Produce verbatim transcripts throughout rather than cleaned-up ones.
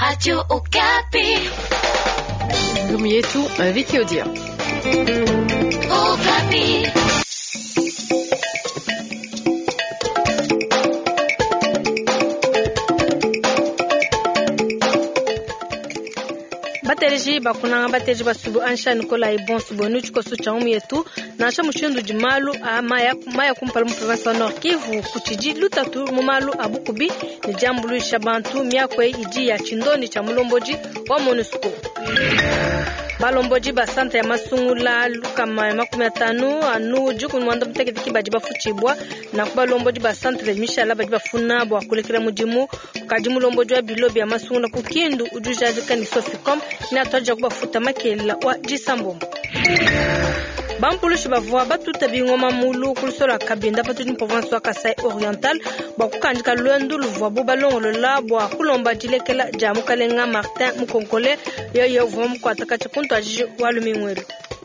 Radio Okapi. Ndugu yetu invité Odia. Okapi. Bateji bakuna bateji basubu ansha Nikola ibon subu nuchiko su chaumu yetu na asha mushindu jimalu a maya maya kumpala mu province wa Nord Kivu kuchiji lutatu mumalu abukubi ni jambulu shabantu miakwe iji ya chindoni cha mulomboji wa MONUSCO. Balomboji basante ya masungula lukama makumi atanu anu juku mwanda mteketiki bajiba fuchibwa na kubalomboji basante le mishala bajiba funa bwa kulekera mujimu kajimu lomboji wa bilobi ya masungula kukindu ujujajika ni Soficom na toja kuba futa makela wa jisambombo. Bampulushi bavwa batuta bingoma mulu kulisola kabinda patu ni province wa Kasai Oriental bakukandika lwendu luvwa bubalongo lola bwa kulomba jilekela jamu kalenga Martin Mukonkole yo yo vwa mkwata kachikuntu ajiji walumingwelu.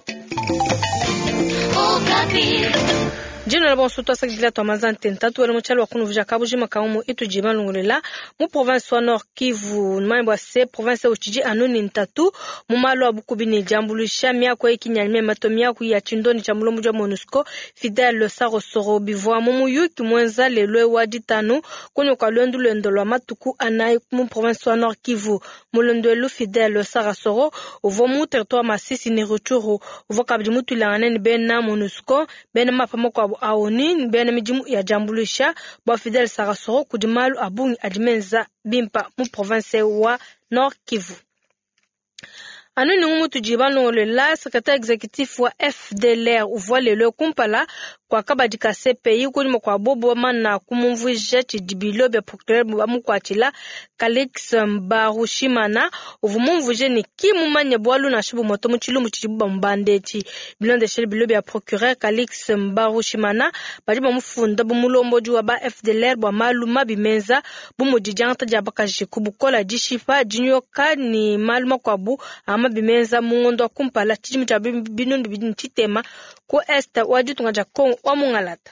Jino la bonsoto asakidila to amazante ntatu wale mchalo wakunu vijakabuji makaumu itu jima lungulela mu province wa Nord Kivu mambo se province uchiji anuni ntatu mumalo abukubini jambulisha miako ikinyalime matomia ku ya chindoni cha mulombo wa MONUSCO Fidel Saro Soro bivwa mumu yuki mwenza lelwe waditanu kunyo kwa lwendu lwendo lwa matuku anai mu province wa Nord Kivu mulondo elu Fidel Saro Soro uvo mu territoire masisi ni ruturu uvo kabdi mutu langane bena MONUSCO bena mapamo kwa aoni bena mijimu ya jambulisha ba Fidel Saro Soro kudimalu abungi adimenza bimpa mu province wa Nord Kivu. Anu ni umutu jibano le la secrétaire exécutif wa F D L R uvoile le kumpala kwa kabadika C P I kuni kwa bobo mana kumumvuje chidibilo be procureur bamukwatila Kalix Mbarushimana uvumumvuje ni kimu manya bwalu na shibu moto muchilu muchibuba mbandeti bilon de shel bilo ya procureur Kalix Mbarushimana bajiba mufunda bumulombo juwa ba F D L R bwa maluma bimenza bumujijanta jabaka jikubukola jishifa jinyoka ni maluma kwa bu ama bimenza mungondo kumpala chijimu cha binundu bintitema ko esta wajitunga jako wa mungalata.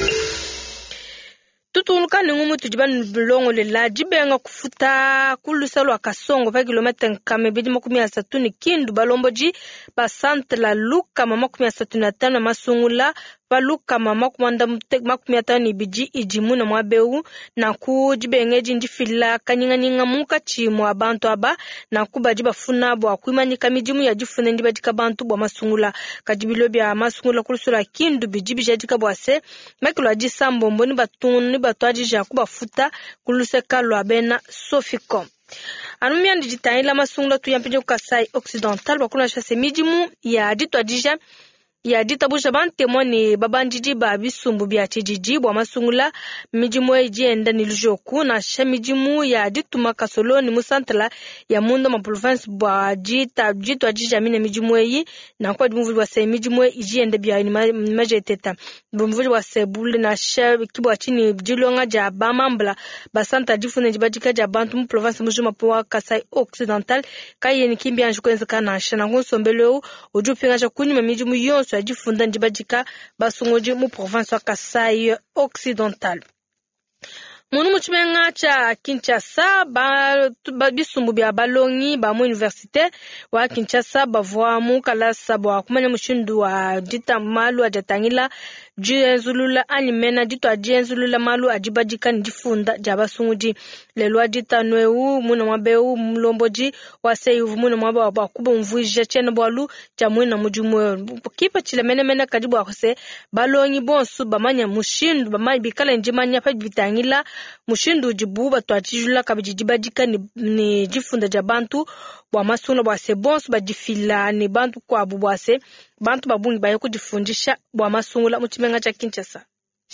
Tutuluka ni ngumu tujibani bilongo le la jibenga kufuta kulusalo akasongo pa kilomita nkame bidi makumi asatu ni kindu balomboji ba centre la luka mama makumi asatu na tano masungula baluka mama kumanda makumi atano ni biji ijimu na mwabeu na kujibengeji njifila kanyinga ninga muka chimu abantu aba na kubajiba funa bwa kuimanyika mijimu ya jifune ndibajika bantu bwa masungula kajibilobi ya masungula kulusula kindu biji bijajika bwa se makilo ajisambo mboni batuni batuaji jakuba futa kuluseka lwa bena Soficom. Anumia ndijitaila masungula tuyampije Kasai Occidental bakuna shase mijimu ya ditwajija ya ditabusha bante mwani babanjiji ba bisumbu bya chijiji bwa masungula mijimu ejenda nilujoku na shamijimu ya dituma kasolo ni musantala ya mundo ma province bwa jita jitwa jija mine mijimu yi na kwa dimuvu bwa se mijimu ejenda bya ni majeteta bumvu bwa se bule na sha kibwa chini jilonga ja bamambla basanta difune jibajika ja bantu mu province mujuma po Kasai Occidental kayeni kimbia njukwenza kana shana ngosombeleo ujupinga cha kunyuma mijimu yonso ajifunda njibajika basungoji mu province wa Kasai Occidental. Munu muchimenga cha Kinshasa ba, ba bisumbu bya balongi ba mu université wa Kinshasa bavwa mu kalasa bwa kumanya mushindu wa dita malu ajatangila jenzulula animena dito ajenzulula malu ajibajika ndifunda jabasunguji lelo adita nweu muna mabeu mlomboji waseyuvu muna maba bakuba mvuje chene bwalu chamwina mujumu kipa chile mene mene kadibu akose balongi bonsu bamanya mushindu bamanya bikala njimanya pa bitangila mushindu jibuba twachijula kabijibajika ni, ni jifunda jabantu bwa masuna bwa se bonsu bajifila ni bantu kwa bubwase bantu babungi baye kujifundisha bwa masungula muchimenga cha Kinshasa.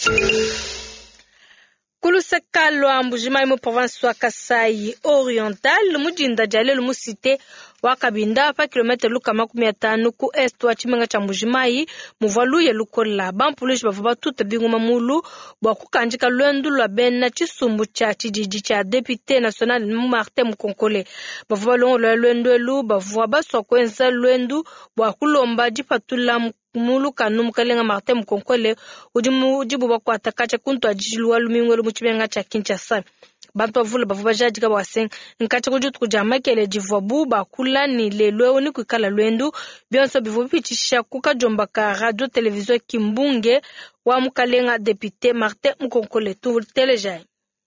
Kuluseka lwa mbujima mu province wa Kasai Oriental mujinda jalelu musite wa kabinda pa kilometer luka makumi atanu ku est wa chimenga cha mbujimai muvalu ya lukola bampulish bavaba tuta bingoma mulu bwa kukanjika lwendu lwa bena chisumbu cha chijiji cha député national Martin Mukonkole bavaba longo lwendu elu bavwa baswa kwenza lwendu bwa kulomba jipatula mulu kanu mukalenga Martin Mukonkole ujimu ujibu bakwata kacha kuntu ajilwa lumingwe muchibenga cha Kinshasa bantu avula bavuba jaji ka waseng nkati kujutu kujama kele jivobu bakula ni lelo ni kukala lwendu bionso bivu bichisha kuka jomba ka radio television Kimbunge wa mukalenga député Martin Mukonkole tu telejai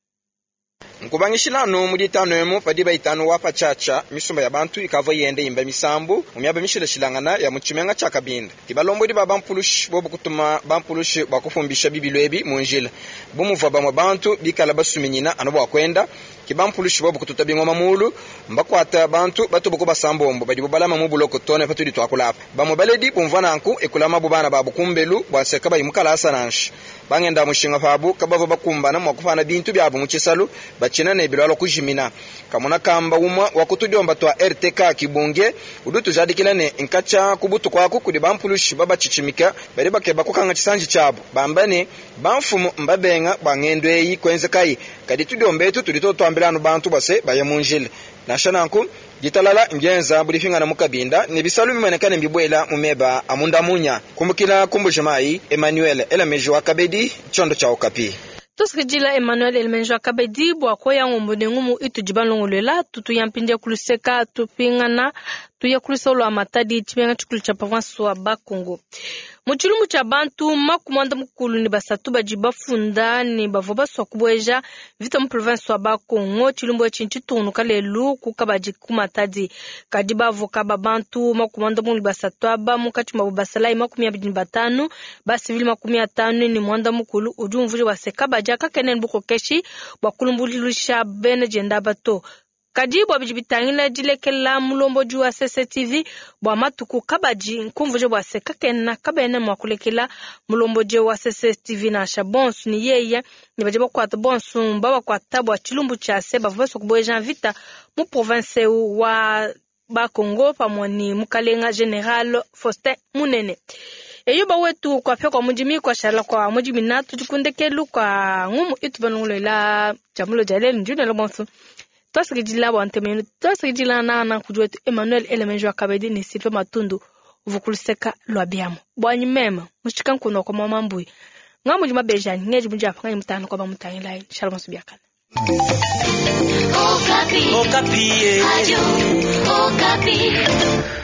nkubangishilano mu ditano emo padi baitano wa pachacha misumba ya bantu ikavo yende imba misambu umyaba mishile shilangana ya muchimenga cha kabinda kibalombo di babampulush bobu kutuma bampulush bakufumbisha bibilwebi munjila bumuva bamwe bantu bikala basuminyina anobo akwenda kibampulush bobu kututabingwa mamulu mbakwata bantu batubuko basambombo badi bobalama mu buloko tone patudi twakulapa bamwe baledi bumvana nku ekulama bubana babu kumbelu bwanseka bayimukala asananshi bangenda mushinga fabu kabavo bakumbana mu kufana bintu byabo mu kisalu bachina ne bilalo kujimina kamona kamba umwa wakutudiomba twa R T K Kibunge udutu jadikilane nkacha kubutu kwako kudi bampulushi baba chichimika bari bakeba kukanga chisanji chabo bambane bamfumu mbabenga bangendo eyi kwenze kai kadi tudiombe tu tudito twambelano bantu base bayamunjile nashananku gitalala ngenza bulifinga na mukabinda ne bisalu bimenekane mbibwela mumeba amunda munya kumbukila kumbujimai Emmanuel Elemejo Akabedi chondo cha Okapi. Tusikijila Emmanuel Elemejo Akabedi bwa koya ngombone ngumu itujibalongolela tutu yampinde kuluseka tupingana tuya kulisolo amatadi chimenga chikulu cha province wa Bakongo. Muchilumbu cha bantu makumanda mukulu ni basatu bajiba funda ni bavoba sokubweja vita mu province wa Bakongo chilumbu chinchi tunu kalelu kukabaji kumatadi kadiba avoka babantu makumanda mu basatu aba mukati mabasala makumi abiri batanu basi vile makumi atanu ni mwanda mukulu ujumvuri wasekabaja kakenen buko keshi bakulumbulisha bene jenda bato kadibu abijibitangila jilekela mulombo juwa C C T V bwa matuku kabaji nkumvuje bwa seka kenna kabene mwakulekela mulombo je wa C C T V na shabons ni yeye ni baje bakwata bonsu mbaba kwata bwa chilumbu cha seba voso kubweja vita mu province wa Bakongo pamoni mukalenga General Faustin Munene. Eyo ba wetu kwa pya kwa mujimi kwa shala kwa mujimi na tujikundekelu kwa ngumu itubanungulo ila jamulo jale njune lo bonsu. Tuasikijila wantemenu, tuasikijila na na kujuetu Emmanuel Elemejo Akabedi ni Silve Matundu uvukuluseka lwabiamu. Bwanyi mema, mshika nkuno kwa mamambui. Nga mujima bejani, ngeji mujapa nga mtano kwa mamutani lai. Shalom subiakana. Okapi. Okapi. Okapi.